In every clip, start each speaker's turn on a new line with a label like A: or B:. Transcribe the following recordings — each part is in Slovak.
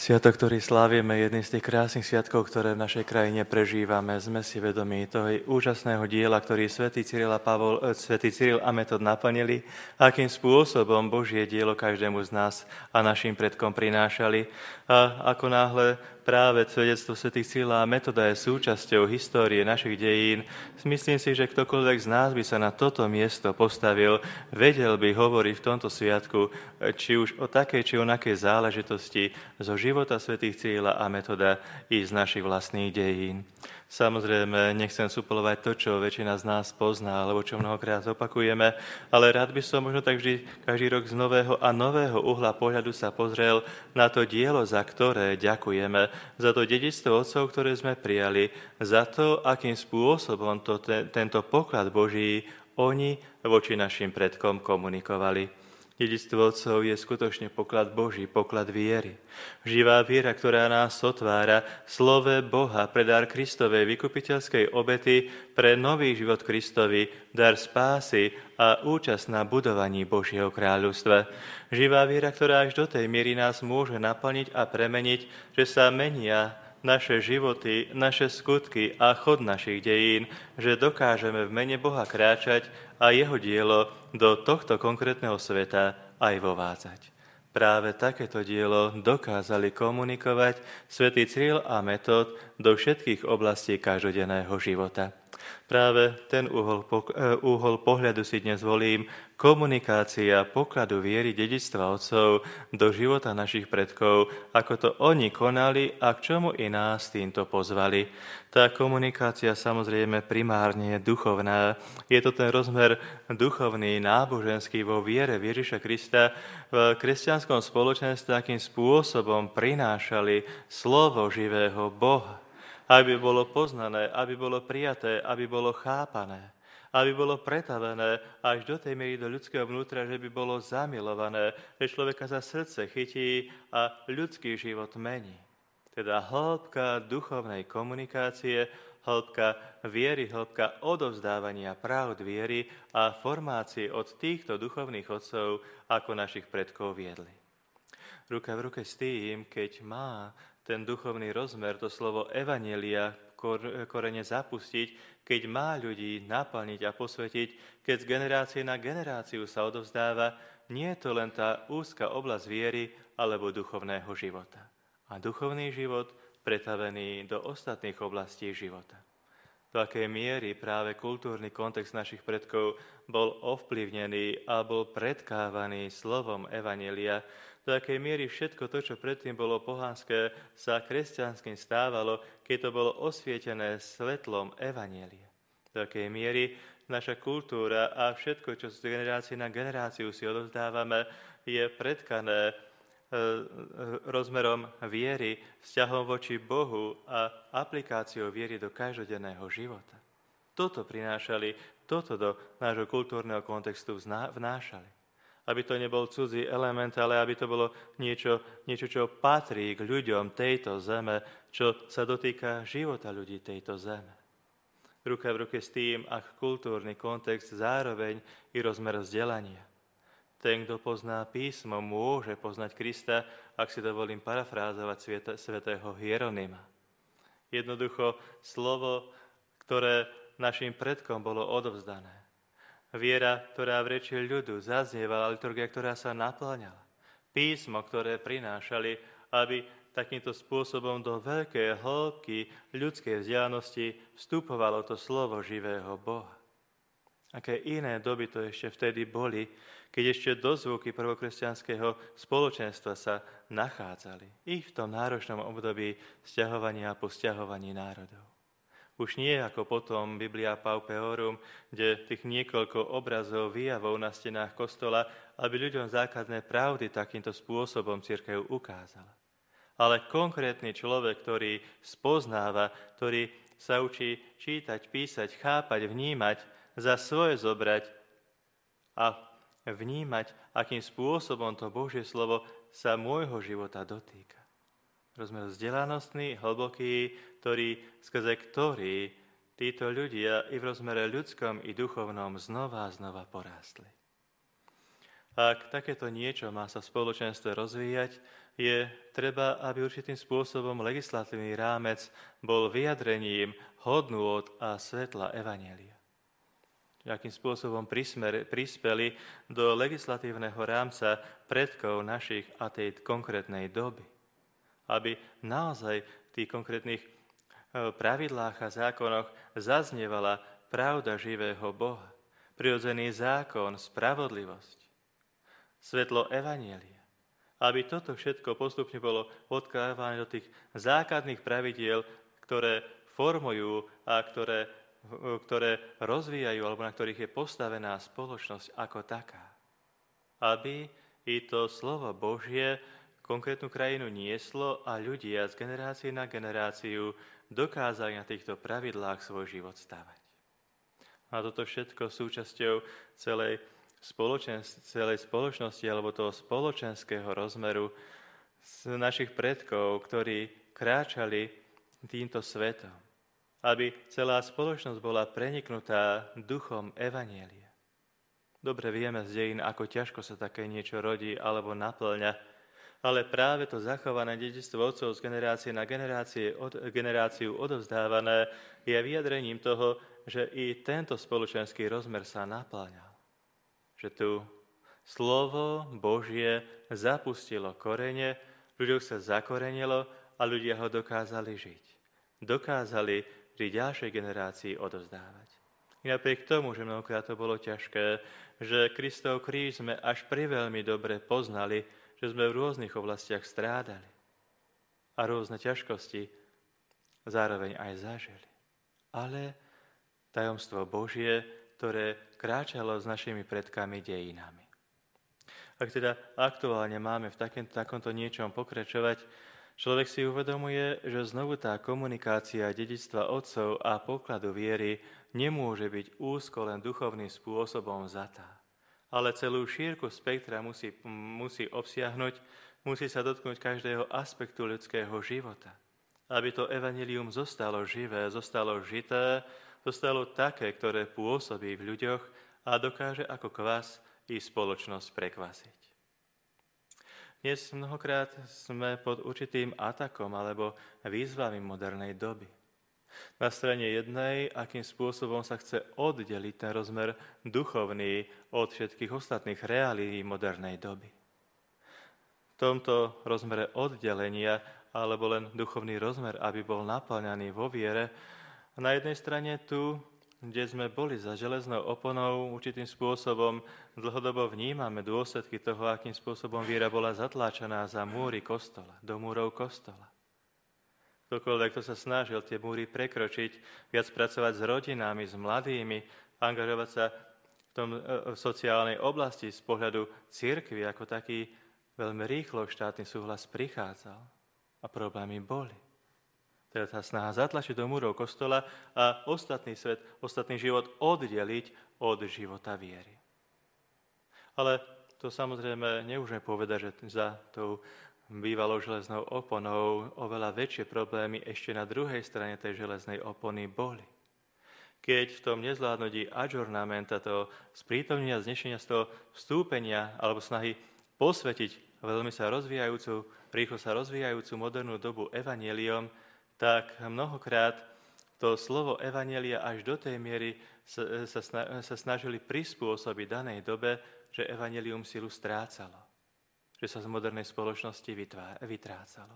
A: Sviatok, ktorý slávime, je jedným z tých krásnych sviatkov, ktoré v našej krajine prežívame. Sme si vedomí toho úžasného diela, ktorý svätý Cyril a Metod naplnili, akým spôsobom Božie dielo každému z nás a našim predkom prinášali. A ako náhle práve svedectvo svätých Cyrila a Metoda je súčasťou histórie našich dejín, myslím si, že ktokoľvek z nás by sa na toto miesto postavil, vedel by hovoriť v tomto sviatku, či už o takej či onakej záležitosti zo života svätých Cyrila a Metoda i z našich vlastných dejín. Samozrejme, nechcem suplovať to, čo väčšina z nás pozná, alebo čo mnohokrát opakujeme, ale rád by som možno tak vždy každý rok z nového a nového uhla pohľadu sa pozrel na to dielo, za ktoré ďakujeme, za to dedičstvo otcov, ktoré sme prijali, za to, akým spôsobom tento poklad Boží oni voči našim predkom komunikovali. Dedičstvo otcov je skutočne poklad Boží, poklad viery. Živá viera, ktorá nás otvára v slove Boha pre dar Kristovej vykupiteľskej obety, pre nový život Kristovi, dar spásy a účasť na budovaní Božieho kráľovstva. Živá viera, ktorá až do tej miery nás môže naplniť a premeniť, že sa menia naše životy, naše skutky a chod našich dejín, že dokážeme v mene Boha kráčať a jeho dielo do tohto konkrétneho sveta aj vovádzať. Práve takéto dielo dokázali komunikovať svätý Cyril a Metod do všetkých oblastí každodenného života. Práve ten uhol pohľadu si dnes volím, komunikácia pokladu viery dedičstva otcov do života našich predkov, ako to oni konali a k čomu i nás týmto pozvali. Tá komunikácia samozrejme primárne je duchovná. Je to ten rozmer duchovný, náboženský vo viere v Ježiša Krista. V kresťanskom spoločenstve takým spôsobom prinášali slovo živého Boha, aby bolo poznané, aby bolo prijaté, aby bolo chápané, aby bolo pretavené až do tej miery do ľudského vnútra, že by bolo zamilované, že človeka za srdce chytí a ľudský život mení. Teda hĺbka duchovnej komunikácie, hĺbka viery, hĺbka odovzdávania pravd viery a formácie od týchto duchovných otcov, ako našich predkov viedli. Ruka v ruke s tým, keď má ten duchovný rozmer, to slovo evanjelia korene zapustiť, keď má ľudí naplniť a posvetiť, keď z generácie na generáciu sa odovzdáva, nie je to len tá úzka oblasť viery alebo duchovného života. A duchovný život pretavený do ostatných oblastí života. Do akej miery práve kultúrny kontext našich predkov bol ovplyvnený a bol predkávaný slovom evanjelia, do akej miery všetko to, čo predtým bolo pohanské, sa kresťanským stávalo, keď to bolo osvietené svetlom evanjelia. Do akej miery naša kultúra a všetko, čo z generácie na generáciu si odovzdávame, je predkané rozmerom viery, vzťahom voči Bohu a aplikáciou viery do každodenného života. Toto prinášali, toto do nášho kultúrneho kontextu vnášali. Aby to nebol cudzí element, ale aby to bolo niečo, čo patrí k ľuďom tejto zeme, čo sa dotýka života ľudí tejto zeme. Ruka v ruke s tým, ak kultúrny kontext zároveň i rozmer vzdelania. Ten, kto pozná písmo, môže poznať Krista, ak si dovolím parafrázovať svätého Hieronyma. Jednoducho slovo, ktoré našim predkom bolo odovzdané. Viera, ktorá v reči ľudu zaznievala, liturgia, ktorá sa naplňala. Písmo, ktoré prinášali, aby takýmto spôsobom do veľkej hĺbky ľudskej vzdialenosti vstupovalo to slovo živého Boha. Aké iné doby to ešte vtedy boli, keď ešte dozvuky prvokresťanského spoločenstva sa nachádzali. I v tom náročnom období sťahovania a posťahovaní národov. Už nie ako potom Biblia Paupeorum, kde tých niekoľko obrazov, výjavov na stenách kostola, aby ľuďom základné pravdy takýmto spôsobom cirkev ukázala. Ale konkrétny človek, ktorý spoznáva, ktorý sa učí čítať, písať, chápať, vnímať, za svoje zobrať a vnímať, akým spôsobom to Božie slovo sa môjho života dotýka. Rozmer vzdelanostný, hlboký, skrze ktorý títo ľudia i v rozmere ľudskom i duchovnom znova a znova porástli. Ak takéto niečo má sa v spoločenstve rozvíjať, je treba, aby určitým spôsobom legislatívny rámec bol vyjadrením hodnôt a svetla evanjelia. Akým spôsobom prispeli do legislatívneho rámca predkov našich a tej konkrétnej doby. Aby naozaj v tých konkrétnych pravidlách a zákonoch zaznievala pravda živého Boha, prirodzený zákon, spravodlivosť, svetlo evanjelia. Aby toto všetko postupne bolo odklávané do tých základných pravidiel, ktoré formujú a ktoré rozvíjajú, alebo na ktorých je postavená spoločnosť ako taká. Aby i to slovo Božie konkrétnu krajinu nieslo a ľudia z generácie na generáciu dokázali na týchto pravidlách svoj život stavať. A toto všetko súčasťou celej spoločnosti alebo toho spoločenského rozmeru z našich predkov, ktorí kráčali týmto svetom. Aby celá spoločnosť bola preniknutá duchom evanjelia. Dobre vieme z dejín, ako ťažko sa také niečo rodí alebo naplňa, ale práve to zachované dedičstvo otcov z generácie na generáciu odovzdávané je vyjadrením toho, že i tento spoločenský rozmer sa naplňal. Že tu slovo Božie zapustilo korene, ľuďoch sa zakorenilo a ľudia ho dokázali žiť. Dokázali pri ďalšej generácii odovzdávať. I napriek tomu, že mnohokrát to bolo ťažké, že Kristov kríž sme až priveľmi dobre poznali, že sme v rôznych oblastiach strádali a rôzne ťažkosti zároveň aj zažili. Ale tajomstvo Božie, ktoré kráčalo s našimi predkami dejinami. Ak teda aktuálne máme v takomto niečom pokračovať, človek si uvedomuje, že znovu tá komunikácia dedičstva otcov a pokladu viery nemôže byť úzko len duchovným spôsobom vzatá, ale celú šírku spektra musí obsiahnuť, musí sa dotknúť každého aspektu ľudského života, aby to evanjelium zostalo živé, zostalo žité, zostalo také, ktoré pôsobí v ľuďoch a dokáže ako kvas i spoločnosť prekvasiť. Dnes mnohokrát sme pod určitým atakom alebo výzvami modernej doby. Na strane jednej, akým spôsobom sa chce oddeliť ten rozmer duchovný od všetkých ostatných reálií modernej doby. V tomto rozmere oddelenia, alebo len duchovný rozmer, aby bol naplňaný vo viere, na jednej strane tu, kde sme boli za železnou oponou, určitým spôsobom dlhodobo vnímame dôsledky toho, akým spôsobom viera bola zatláčaná za múry kostola, do múrov kostola. Ktokoľvek, kto sa snažil tie múry prekročiť, viac pracovať s rodinami, s mladými, angažovať sa v sociálnej oblasti z pohľadu cirkvi ako taký, veľmi rýchlo štátny súhlas prichádzal a problémy boli. Teda tá snaha zatlačiť do múrov kostola a ostatný svet, ostatný život oddeliť od života viery. Ale to samozrejme nemôžeme povedať, že za tou bývalou železnou oponou oveľa väčšie problémy ešte na druhej strane tej železnej opony boli. Keď v tom nezvládnutí adžornamenta, toho sprítomnenia, znešenia z toho vstúpenia alebo snahy posvetiť veľmi sa rozvíjajúcu, rýchlo sa rozvíjajúcu modernú dobu evanjeliom, tak mnohokrát to slovo evanjelia až do tej miery sa snažili prispôsobiť danej dobe, že evanjelium silu strácalo. Že sa z modernej spoločnosti vytrácalo.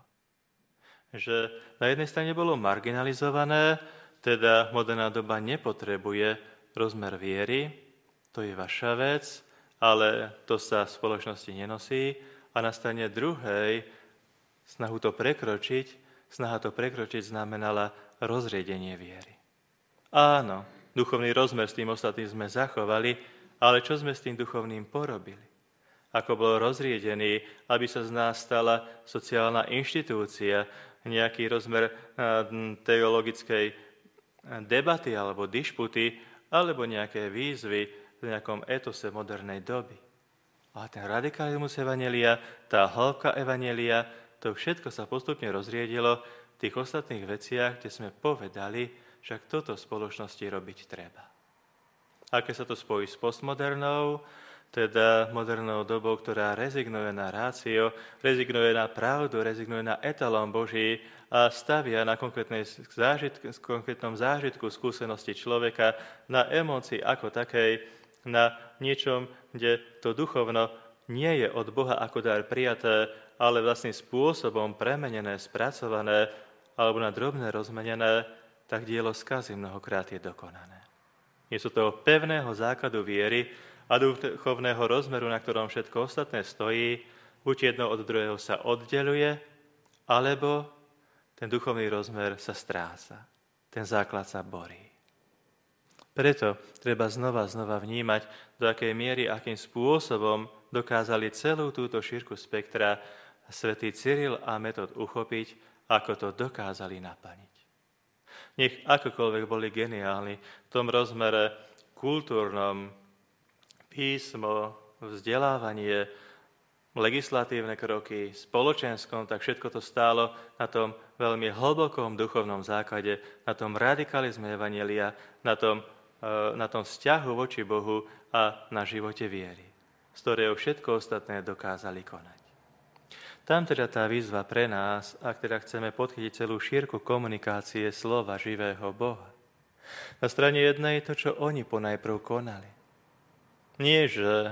A: Že na jednej strane bolo marginalizované, teda moderná doba nepotrebuje rozmer viery, to je vaša vec, ale to sa v spoločnosti nenosí. A na strane druhej snaha to prekročiť znamenala rozriedenie viery. Áno, duchovný rozmer s tým ostatným sme zachovali, ale čo sme s tým duchovným porobili? Ako bol rozriedený, aby sa z nás stala sociálna inštitúcia, nejaký rozmer teologickej debaty alebo dišputy, alebo nejaké výzvy v nejakom etose modernej doby. A ten radikalizmus evanjelia, tá hĺbka evanjelia, to všetko sa postupne rozriedilo v tých ostatných veciach, kde sme povedali, že toto v spoločnosti robiť treba. Aké sa to spojí s postmodernou, teda modernou dobou, ktorá rezignuje na rácio, rezignuje na pravdu, rezignuje na etalón Boží a stavia na konkrétnom zážitku skúsenosti človeka, na emócii ako takej, na niečom, kde to duchovno nie je od Boha ako dar prijaté, ale vlastným spôsobom premenené, spracované alebo na drobné rozmenené, tak dielo skazy mnohokrát je dokonané. Nie sú toho pevného základu viery a duchovného rozmeru, na ktorom všetko ostatné stojí, buď jedno od druhého sa oddeluje, alebo ten duchovný rozmer sa stráca. Ten základ sa borí. Preto treba znova vnímať, do akej miery, akým spôsobom dokázali celú túto šírku spektra svätý Cyril a Metod uchopiť, ako to dokázali naplniť. Nech akokoľvek boli geniálni v tom rozmere kultúrnom, písmo, vzdelávanie, legislatívne kroky, spoločenskom, tak všetko to stálo na tom veľmi hlbokom duchovnom základe, na tom radikalizme evanjelia, na tom vzťahu voči Bohu a na živote viery, z ktorého všetko ostatné dokázali konať. Tam teda tá výzva pre nás, ak teda chceme podchytiť celú šírku komunikácie slova živého Boha. Na strane jednej to, čo oni ponajprv konali. Nie, že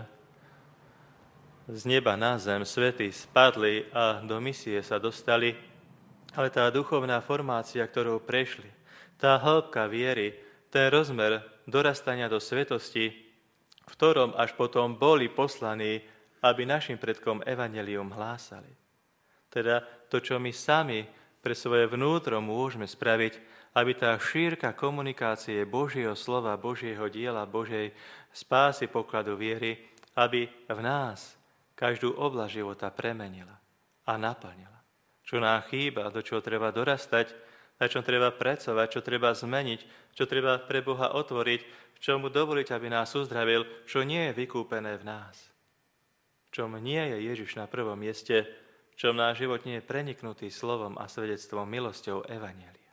A: z neba na zem svety spadli a do misie sa dostali, ale tá duchovná formácia, ktorou prešli, tá hĺbka viery, ten rozmer dorastania do svetosti, v ktorom až potom boli poslaní, aby našim predkom evanjelium hlásali. Teda to, čo my sami pre svoje vnútro môžeme spraviť, aby tá šírka komunikácie Božieho slova, Božieho diela, Božej spásy pokladu viery, aby v nás každú oblasť života premenila a naplnila. Čo nám chýba, do čoho treba dorastať, na čom treba pracovať, čo treba zmeniť, čo treba pre Boha otvoriť, čo mu dovoliť, aby nás uzdravil, čo nie je vykúpené v nás. Čom nie je Ježiš na prvom mieste, čom náš život nie je preniknutý slovom a svedectvom milosťou evanjelia.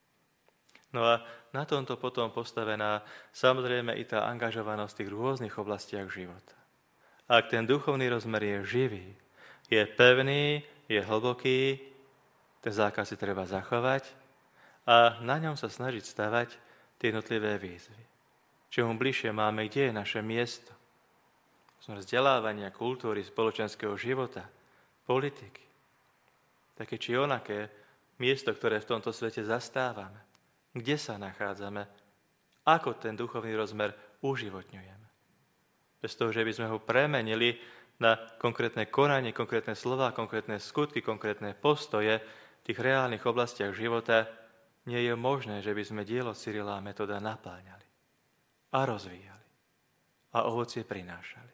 A: No a na tomto potom postavená samozrejme i tá angažovanosť v tých rôznych oblastiach života. Ak ten duchovný rozmer je živý, je pevný, je hlboký, ten základ si treba zachovať a na ňom sa snažiť stavať tie jednotlivé výzvy. Čomu bližšie máme, kde je naše miesto. Sme vzdelávania, kultúry, spoločenského života, politiky. Také či onaké miesto, ktoré v tomto svete zastávame. Kde sa nachádzame? Ako ten duchovný rozmer uživotňujeme? Bez toho, že by sme ho premenili na konkrétne konanie, konkrétne slová, konkrétne skutky, konkrétne postoje v tých reálnych oblastiach života, nie je možné, že by sme dielo Cyrila a Metoda napáňali a rozvíjali a ovocie prinášali.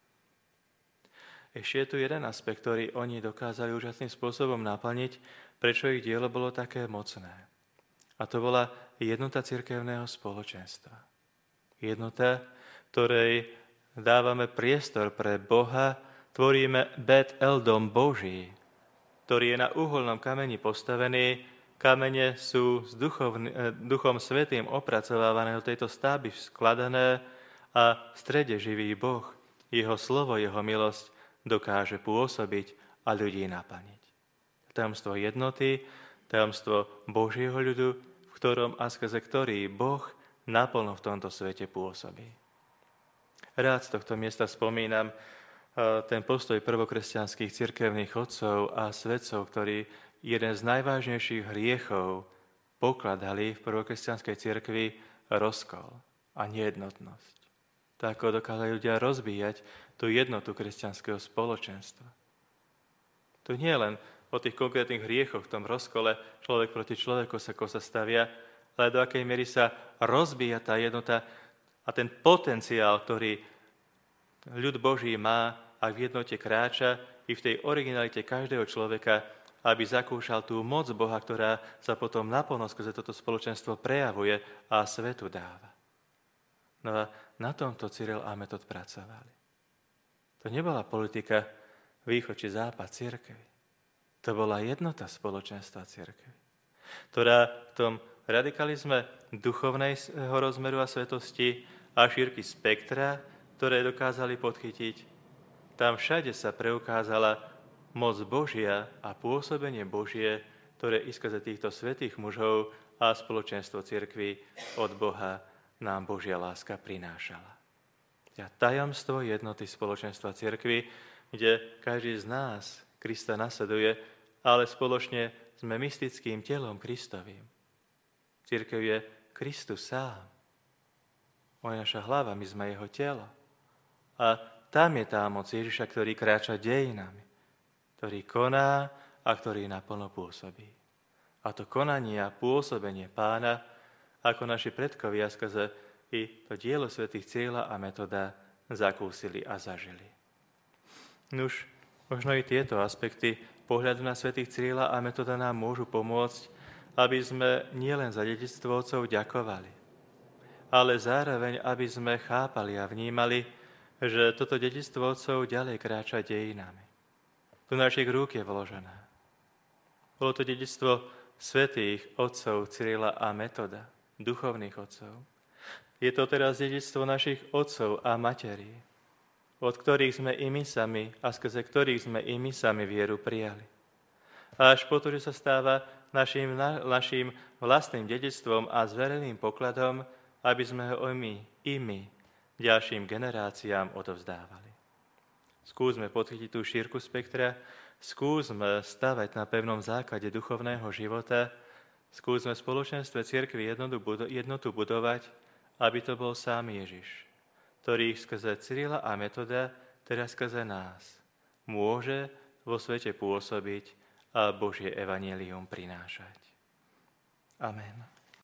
A: Ešte je tu jeden aspekt, ktorý oni dokázali úžasným spôsobom naplniť, prečo ich dielo bolo také mocné. A to bola jednota cirkevného spoločenstva. Jednota, ktorej dávame priestor pre Boha, tvoríme Bet-El, dom Boží, ktorý je na uholnom kameni postavený. Kamene sú s Duchom Svätým opracovávané do tejto stavby skladané a v strede živý Boh, jeho slovo, jeho milosť dokáže pôsobiť a ľudí naplniť. Tajomstvo jednoty, tajomstvo Božieho ľudu, v ktorom a skrze ktorý Boh naplno v tomto svete pôsobí. Rád z tohto miesta spomínam ten postoj prvokresťanských cirkevných otcov a svätcov, ktorí jeden z najvážnejších hriechov pokladali v prvokresťanskej cirkvi rozkol a nejednotnosť. Tak ako dokázali ľudia rozbíjať tú jednotu kresťanského spoločenstva. To nie je len o tých konkrétnych hriechoch v tom rozkole, človek proti človeku sa stavia, ale do akej miery sa rozbíja tá jednota a ten potenciál, ktorý ľud Boží má, ak v jednote kráča, i v tej originalite každého človeka, aby zakúšal tú moc Boha, ktorá sa potom naplno skrze toto spoločenstvo prejavuje a svetu dáva. No a na tomto Cyril a Metod pracovali. To nebola politika východ či západ cirkvi. To bola jednota spoločenstva cirkvi, ktorá v tom radikalizme duchovného rozmeru a svetosti a šírky spektra ktoré dokázali podchytiť. Tam všade sa preukázala moc Božia a pôsobenie Božie, ktoré i skrze týchto svätých mužov a spoločenstvo cirkvi od Boha nám Božia láska prinášala. A tajomstvo jednoty spoločenstva cirkvi, kde každý z nás Krista nasleduje, ale spoločne sme mystickým telom Kristovým. Cirkev je Kristus sám. On je naša hlava, my sme jeho telo. A tam je tá moc Ježiša, ktorý kráča dejinami, ktorý koná a ktorý naplno pôsobí. A to konanie a pôsobenie Pána, ako naši predkovia skrze i to dielo svätých Cyrila a Metoda zakúsili a zažili. Nuž, možno i tieto aspekty pohľadu na svätých Cyrila a Metoda nám môžu pomôcť, aby sme nielen za dedičstvo otcov ďakovali, ale zároveň, aby sme chápali a vnímali, že toto dedičstvo otcov ďalej kráča dejinami. Do našich rúk je vložené. Bolo to dedičstvo svätých otcov Cyrila a Metoda, duchovných otcov. Je to teraz dedičstvo našich otcov a materí, od ktorých sme i my sami a skrze ktorých sme i my sami vieru prijali. A až po to, že sa stáva našim vlastným dedičstvom a zvereným pokladom, aby sme ho i my ďalším generáciám odovzdávali. Skúsme podchytiť tú šírku spektra, skúsme stavať na pevnom základe duchovného života, skúsme v spoločenstve cirkvi jednotu budovať, aby to bol sám Ježiš, ktorý skrze Cyrila a Metoda, teraz skrze nás, môže vo svete pôsobiť a Božie evanjelium prinášať. Amen.